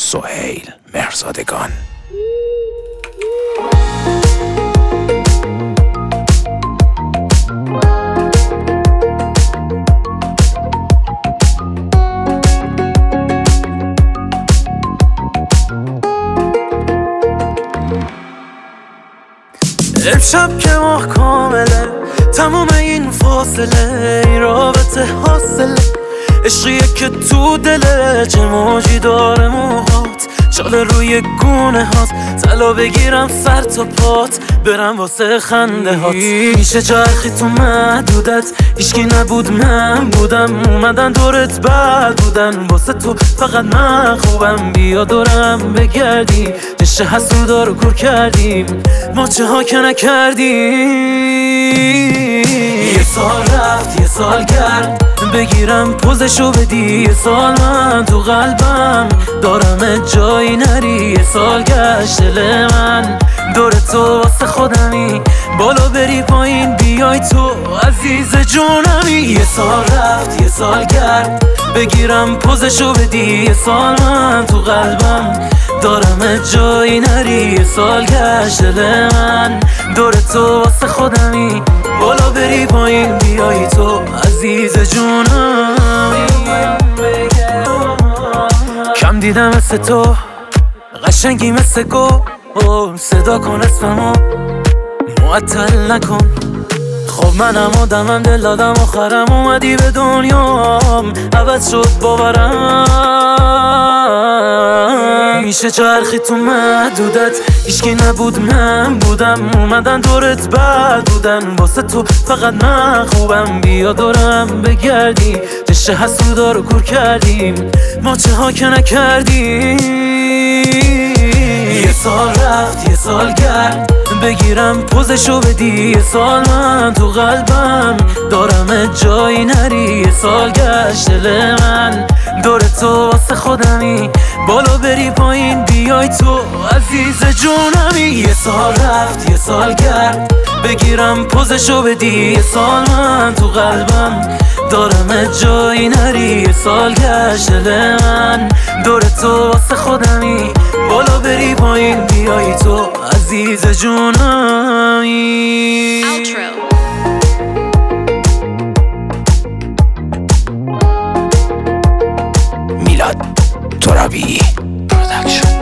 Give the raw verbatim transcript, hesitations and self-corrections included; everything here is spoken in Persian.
سهیل مهرزادگان. امشب که ماه کامله، تمام این فاصله این رابطه حاصله، عشقیه که تو دله چه موجی داره موهات، چاله روی گونه هات، طلا بگیرم سر تا پات، برم واسه خنده هات. میشه چرخی تو محدودت، هیچکی نبود من بودم، اومدن دورت بد بودن، واسه تو فقط من خوبم، بیا دورم بگردی، دشت حسودا رو کور کردیم، ما چه ها که نکردیم. یه سال رفت یه سال گرد، بگیرم پوزشو بدی، یه سال من تو قلبم دارم جایی نری، یه سال گشت دل من دور تو واسه خودمی، بالا بری پایین بیای تو عزیز جونمی. یه سال رفت یه سال گرد، بگیرم پوزشو بدی، یه سال من تو قلبم دارم جایی نری، یه سال گشت دل من دور تو واسه خودمی، بالا بری پایین بیای تو عزیز جونمی. کم دیدم مثل تو، قشنگی مثل گل، صدا کن اسممو معطل نکن. خب منم آدمم دل دادم آخرم اومدی به دنیام، عوض شد باورم. میشه چرخی تو محدودت، هیچکی نبود من بودم، اومدن دورت بد بودن، واسه تو فقط من خوبم، بیا دورم بگردی، دشت حسودا رو کور کردیم، ما چه ها که نکردیم. یه سال رفت یه سال گرد، بگیرم پوزشو بدی، یه سال من تو قلبم دارم جایی نری، یه سال گشت دل من دور تو واسه خودمی، بالا بری پایین بیای تو عزیز جونمی. یه سال رفت یه سال گرد، بگیرم پوزشو بدی، یه سال من تو قلبم دارم جایی نری، یه سال گشت دل من دور تو واسه خودمی، بالا بری پایین بیای تو عزیز جونمی. میلاد ترابی پروداکشن.